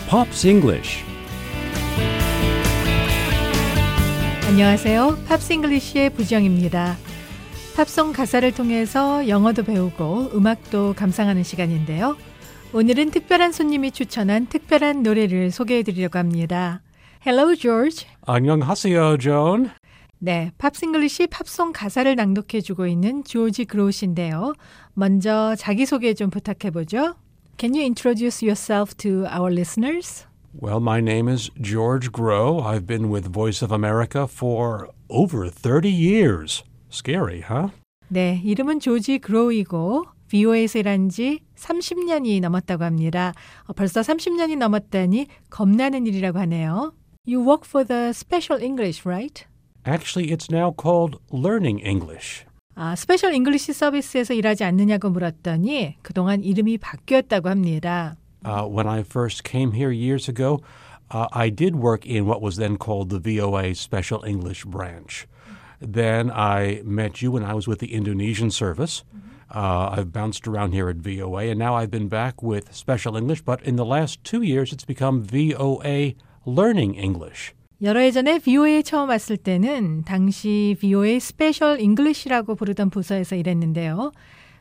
Pops English. 안녕하세요. 팝스 잉글리시의 부정입니다. 팝송 가사를 통해서 영어도 배우고 음악도 감상하는 시간인데요. 오늘은 특별한 손님이 추천한 특별한 노래를 소개해드리려고 합니다. Hello, George. 안녕하세요, Joan. 네, 팝스 잉글리시 팝송 가사를 낭독해주고 있는 조지 그로우신데요. 먼저 자기소개 좀 부탁해보죠. Can you introduce yourself to our listeners? Well, my name is George Grow. I've been with Voice of America for over 30 years. Scary, huh? 네, 이름은 조지 그로우이고 VOA에서 일한 지 30년이 넘었다고 합니다. 벌써 30년이 넘었다니 겁나는 일이라고 하네요. You work for the Special English, right? Actually, it's now called Learning English. 스페셜 잉글리시 서비스에서 일하지 않느냐고 물었더니 그동안 이름이 바뀌었다고 합니다. When I first came here years ago, I did work in what was then called the VOA Special English branch. Then I met you when I was with the Indonesian service. I've bounced around here at VOA, and now I've been back with Special English, but in the last 2 years, it's become VOA Learning English. 여러 해 전에 VOA에 처음 왔을 때는 당시 VOA 스페셜 잉글리시라고 부르던 부서에서 일했는데요.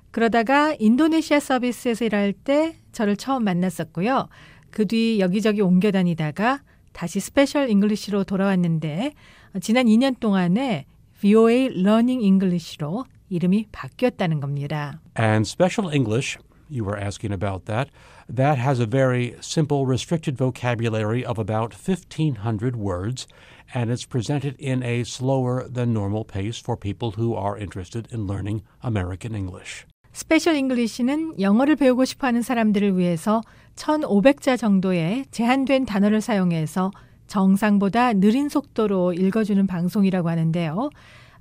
그러다가 인도네시아 서비스에서 일할 때 저를 처음 만났었고요. 그 뒤 여기저기 옮겨 다니다가 다시 스페셜 잉글리시로 돌아왔는데 지난 2년 동안에 VOA Learning English로 이름이 바뀌었다는 겁니다. And Special English, you were asking about that, that has a very simple, restricted vocabulary of about 1,500 words, and it's presented in a slower than normal pace for people who are interested in learning American English. 스페셜 잉글리시는 영어를 배우고 싶어하는 사람들을 위해서 1,500자 정도의 제한된 단어를 사용해서 정상보다 느린 속도로 읽어주는 방송이라고 하는데요.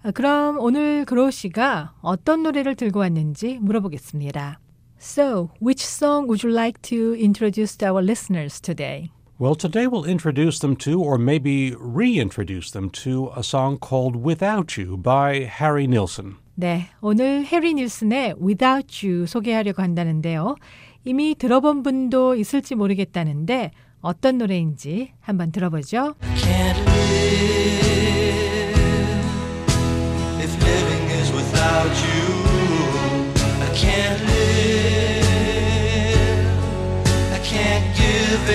그럼 오늘 그로우 씨가 어떤 노래를 들고 왔는지 물어보겠습니다. So, which song would you like to introduce to our listeners today? Well, today we'll introduce them to, or maybe reintroduce them to, a song called Without You by Harry Nilsson. 네, 오늘 해리 닐슨의 Without You 소개하려고 한다는데요. 이미 들어본 분도 있을지 모르겠다는데 어떤 노래인지 한번 들어보죠. Can't live if living is without you. I can't live. I can't give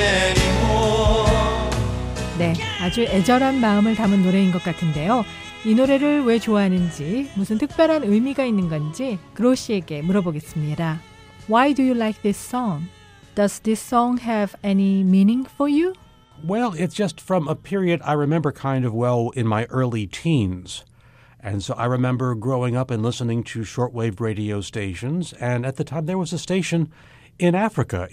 anymore. 네, 아주 애절한 마음을 담은 노래인 것 같은데요. 이 노래를 왜 좋아하는지, 무슨 특별한 의미가 있는 건지 그로우 씨에게 물어보겠습니다. Why do you like this song? Does this song have any meaning for you? Well, it's just from a period I remember kind of well in my early teens. And so I remember growing up and listening to shortwave radio stations. And at the time, there was a station in Africa.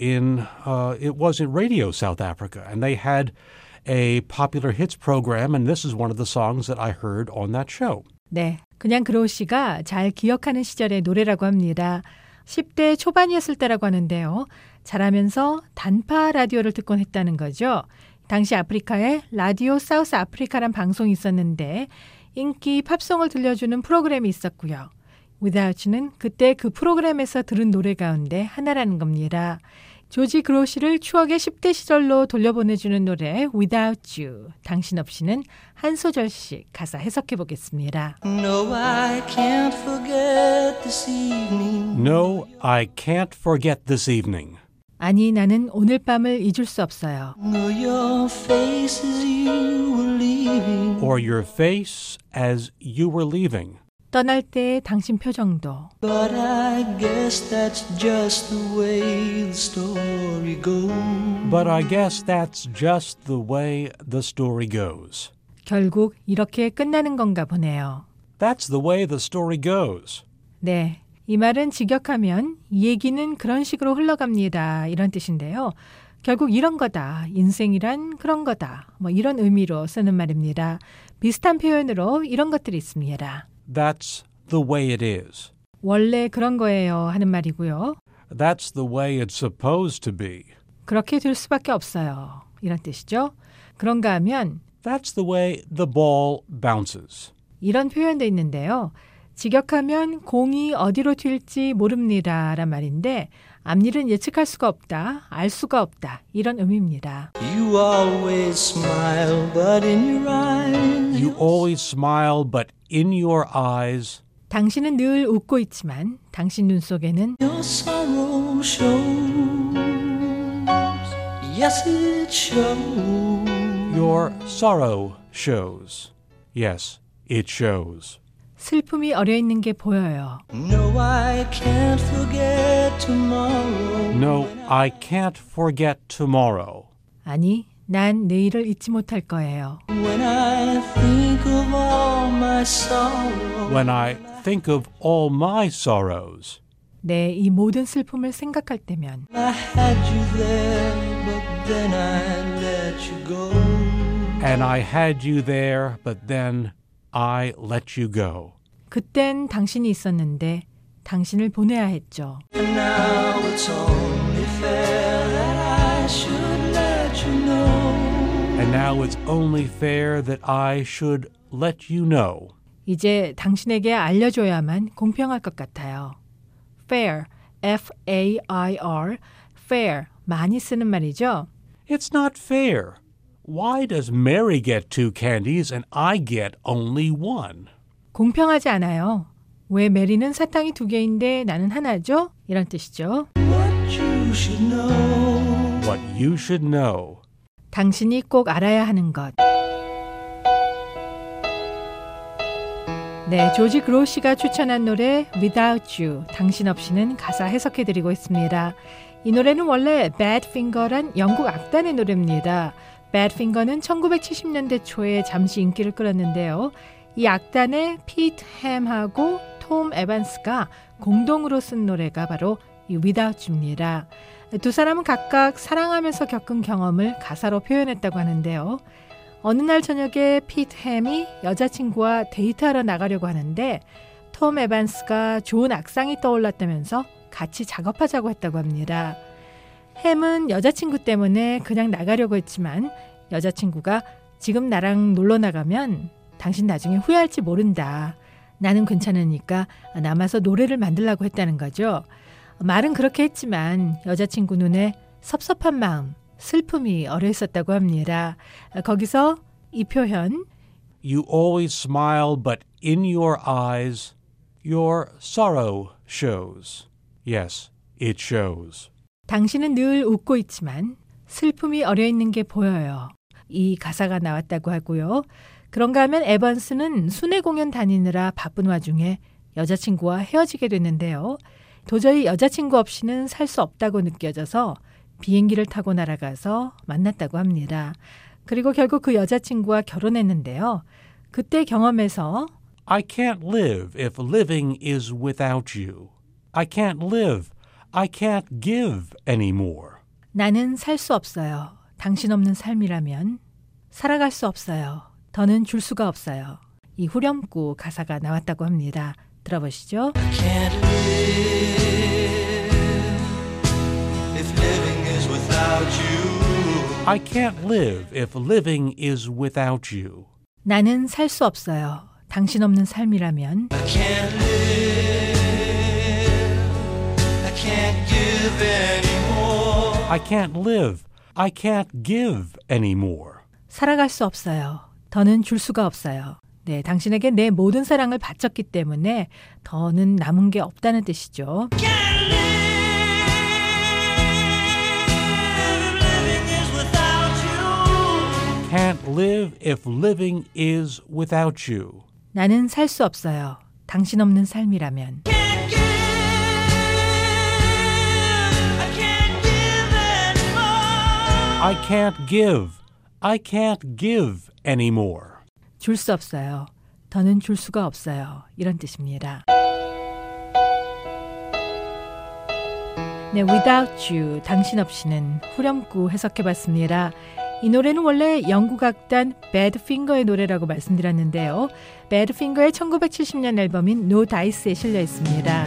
It was in Radio South Africa. And they had a popular hits program. And this is one of the songs that I heard on that show. 네, 그냥 그로우 씨가 잘 기억하는 시절의 노래라고 합니다. 10대 초반이었을 때라고 하는데요. 자라면서 단파 라디오를 듣곤 했다는 거죠. 당시 아프리카에 라디오 사우스 아프리카란 방송이 있었는데 인기 팝송을 들려주는 프로그램이 있었고요. Without You는 그때 그 프로그램에서 들은 노래 가운데 하나라는 겁니다. 조지 그로우 씨를 추억의 10대 시절로 돌려보내주는 노래 Without You. 당신 없이는 한 소절씩 가사 해석해 보겠습니다. No, I can't forget this evening. No, I can't forget this evening. 아니, 나는 오늘 밤을 잊을 수 없어요. Nor your face as you were leaving. Or your face as you were leaving. 떠날 때의 당신 표정도. But I guess that's just the way the story goes. But I guess that's just the way the story goes. 결국 이렇게 끝나는 건가 보네요. That's the way the story goes. 네, 이 말은 직역하면 이 얘기는 그런 식으로 흘러갑니다. 이런 뜻인데요. 결국 이런 거다. 인생이란 그런 거다. 이런 의미로 쓰는 말입니다. 비슷한 표현으로 이런 것들이 있습니다. That's the way it is. 원래 그런 거예요 하는 말이고요. That's the way it's supposed to be. 그렇게 될 수밖에 없어요. 이런 뜻이죠. 그런가 하면 That's the way the ball bounces. 이런 표현도 있는데요. 직역하면 공이 어디로 튈지 모릅니다 란 말인데 앞일은 예측할 수가 없다, 알 수가 없다 이런 의미입니다. You always smile, but in your eyes. You always smile, but in your eyes. 당신은 늘 웃고 있지만 당신 눈 속에는 Your sorrow shows. Yes, it shows. Your sorrow shows. Yes, it shows. 슬픔이 어려있는 게 보여요. No, I can't forget tomorrow. No, I can't forget tomorrow. 아니, 난 내일을 잊지 못할 거예요. When I think of all my sorrow. When I think of all my sorrows. 네, 이 모든 슬픔을 생각할 때면 I had you there, but then I let you go. And I had you there, but then I let you go. 그땐 당신이 있었는데 당신을 보내야 했죠. And now it's only fair that I should let you know. And now it's only fair that I should let you know. 이제 당신에게 알려줘야만 공평할 것 같아요. fair, F-A-I-R, fair, 많이 쓰는 말이죠. It's not fair. Why does Mary get 2 candies and I get only 1? 공평하지 않아요. 왜 메리는 사탕이 2개인데 나는 하나죠? 이런 뜻이죠. What you should know. What you should know. 당신이 꼭 알아야 하는 것. 네, 조지 그로시가 추천한 노래 Without You, 당신 없이는 가사 해석해드리고 있습니다. 이 노래는 원래 Badfinger란 영국 악단의 노래입니다. Badfinger는 1970년대 초에 잠시 인기를 끌었는데요. 이 악단의 피트 햄하고 톰 에반스가 공동으로 쓴 노래가 바로 이 Without You입니다. 두 사람은 각각 사랑하면서 겪은 경험을 가사로 표현했다고 하는데요. 어느 날 저녁에 피트 햄이 여자친구와 데이트하러 나가려고 하는데 톰 에반스가 좋은 악상이 떠올랐다면서 같이 작업하자고 했다고 합니다. 햄은 여자친구 때문에 그냥 나가려고 했지만 여자친구가 지금 나랑 놀러 나가면 당신 나중에 후회할지 모른다. 나는 괜찮으니까 남아서 노래를 만들려고 했다는 거죠. 말은 그렇게 했지만 여자친구 눈에 섭섭한 마음, 슬픔이 어려 있었다고 합니다. 거기서 이 표현 You always smile, but in your eyes, your sorrow shows. Yes, it shows. 당신은 늘 웃고 있지만 슬픔이 어려 있는 게 보여요. 이 가사가 나왔다고 하고요. 그런가 하면 에반스는 순회 공연 다니느라 바쁜 와중에 여자친구와 헤어지게 됐는데요. 도저히 여자친구 없이는 살 수 없다고 느껴져서 비행기를 타고 날아가서 만났다고 합니다. 그리고 결국 그 여자친구와 결혼했는데요. 그때 경험에서 I can't live if living is without you. I can't live. I can't give anymore. 나는 살 수 없어요. 당신 없는 삶이라면 살아갈 수 없어요. 더는 줄 수가 없어요. 이 후렴구 가사가 나왔다고 합니다. 들어보시죠. Can't live if living is without you. I can't live if living is without you. 나는 살 수 없어요. 당신 없는 삶이라면 I can't live. I can't give anymore. I can't live. I can't give anymore. 살아갈 수 없어요. 더는 줄 수가 없어요. 네, 당신에게 내 모든 사랑을 바쳤기 때문에 더는 남은 게 없다는 뜻이죠. Can't live if living is without you. 나는 살 수 없어요. 당신 없는 삶이라면. I can't give. I can't give anymore. 줄 수 없어요. 더는 줄 수가 없어요. 이런 뜻입니다. 네, Without You, 당신 없이는 후렴구 해석해봤습니다. 이 노래는 원래 영국 악단 Badfinger의 노래라고 말씀드렸는데요. Badfinger의 1970년 앨범인 No Dice에 실려 있습니다.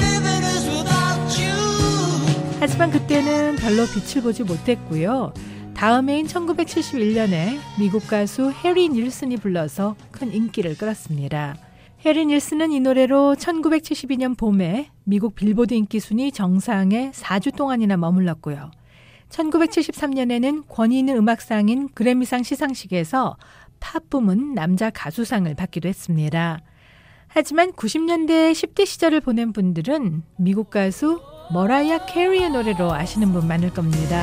하지만 그때는 별로 빛을 보지 못했고요. 다음 해인 1971년에 미국 가수 해리 닐슨이 불러서 큰 인기를 끌었습니다. 해리 닐슨은 이 노래로 1972년 봄에 미국 빌보드 인기 순위 정상에 4주 동안이나 머물렀고요. 1973년에는 권위 있는 음악상인 그래미상 시상식에서 팝 부문 남자 가수상을 받기도 했습니다. 하지만 90년대 10대 시절을 보낸 분들은 미국 가수 머라이어 캐리의 노래로 아시는 분 많을 겁니다.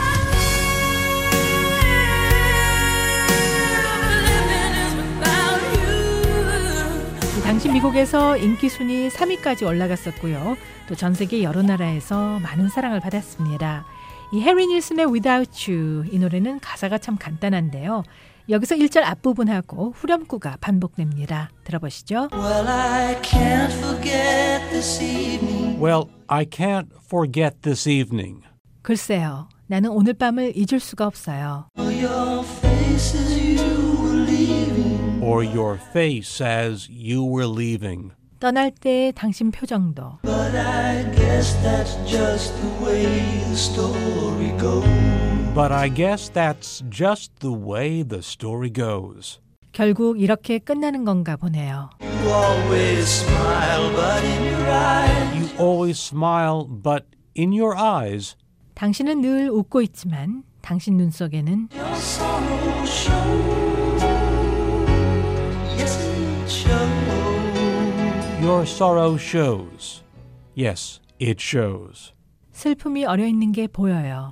당시 미국에서 인기 순위 3위까지 올라갔었고요. 또 전 세계 여러 나라에서 많은 사랑을 받았습니다. 이 해리 닐슨의 Without You 이 노래는 가사가 참 간단한데요. 여기서 1절 앞부분하고 후렴구가 반복됩니다. 들어보시죠. Well, I can't forget this evening. Well, I can't forget this evening. 글쎄요. 나는 오늘 밤을 잊을 수가 없어요. Your face as you were leaving. Or your face as you were leaving. 떠날 때 당신 표정도. But I guess that's just the way the story goes. But I guess that's just the way the story goes. 결국 이렇게 끝나는 건가 보네요. You always smile, but in your eyes. You always smile, but in your eyes, 당신은 늘 웃고 있지만 당신 눈 속에는 Your sorrow shows. Yes, it shows. your sorrow shows. Yes, it shows. 슬픔이 어려 있는 게 보여요.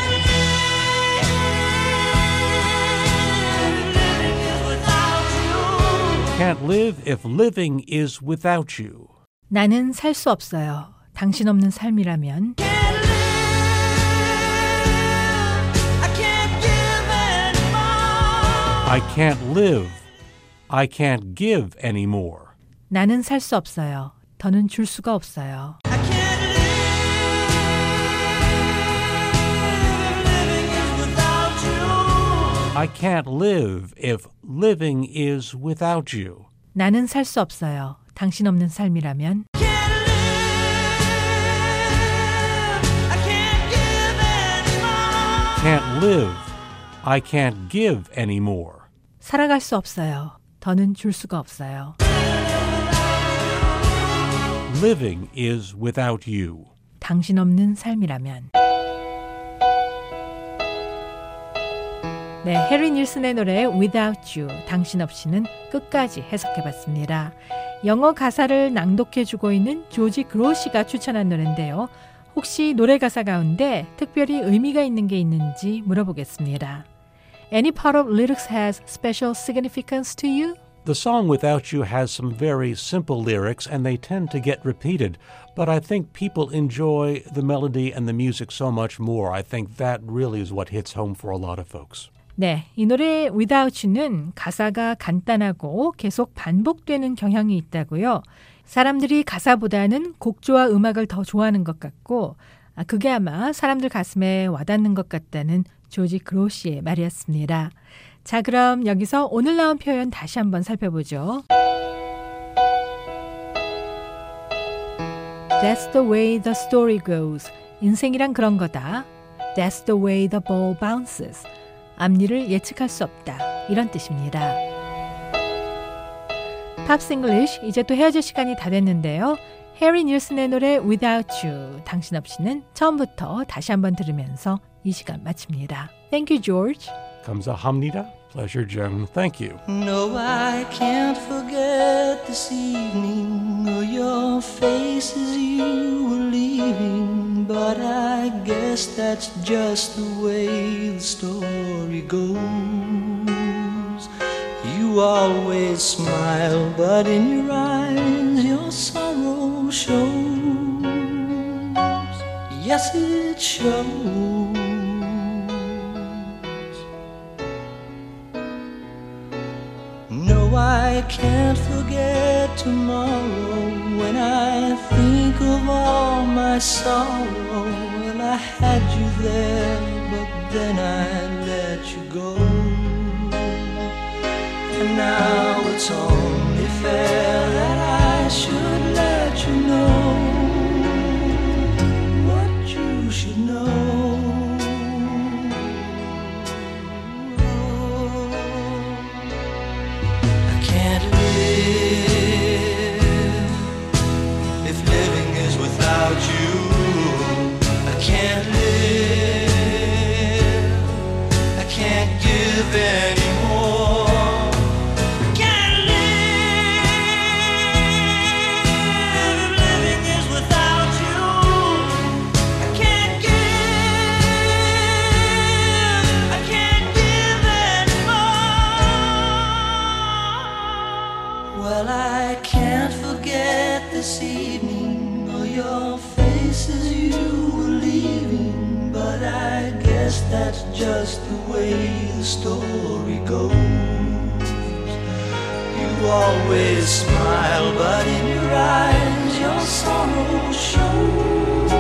Can't live if living is without you. 나는 살 수 없어요. 당신 없는 삶이라면. I can't live. I can't give anymore. 나는 살 수 없어요. 더는 줄 수가 없어요. I can't live if living is without you. 나는 살 수 없어요. 당신 없는 삶이라면. Can't live. I can't give anymore. 살아갈 수 없어요. 더는 줄 수가 없어요. Living is without you. 당신 없는 삶이라면. 네, 해리 닐슨의 노래 Without You, 당신 없이는 끝까지 해석해봤습니다. 영어 가사를 낭독해주고 있는 조지 그로시가 추천한 노래인데요. 혹시 노래 가사 가운데 특별히 의미가 있는 게 있는지 물어보겠습니다. Any part of lyrics has special significance to you? The song Without You has some very simple lyrics and they tend to get repeated, but I think people enjoy the melody and the music so much more. I think that really is what hits home for a lot of folks. 네, 이 노래 Without You는 가사가 간단하고 계속 반복되는 경향이 있다고요. 사람들이 가사보다는 곡조와 음악을 더 좋아하는 것 같고 그게 아마 사람들 가슴에 와닿는 것 같다는 조지 그로시의 말이었습니다. 자, 그럼 여기서 오늘 나온 표현 다시 한번 살펴보죠. That's the way the story goes. 인생이란 그런 거다. That's the way the ball bounces. 앞일을 예측할 수 없다. 이런 뜻입니다. 팝스 잉글리쉬 이제 또 헤어질 시간이 다 됐는데요. 해리 닐슨의 노래 Without You, 당신 없이는 처음부터 다시 한번 들으면서 이 시간 마칩니다. Thank you, George. 감사합니다. Pleasure, Jen. Thank you. No, I can't forget this evening or your face as you were leaving. But I guess that's just the way the story goes. You always smile, but in your eyes your sorrow shows. Yes, it shows. No, I can't forget tomorrow when I think of all my sorrow. Well, I had you there, but then I let you go. And now it's only fair that I should let you know what you should know. live if living is without you? I can't live, I can't give anymore. I can't live if living is without you. I can't give anymore. Well, I can't forget this evening or your face as you were leaving, but I guess that's just the way the story goes. You always smile, but in your eyes your sorrow shows.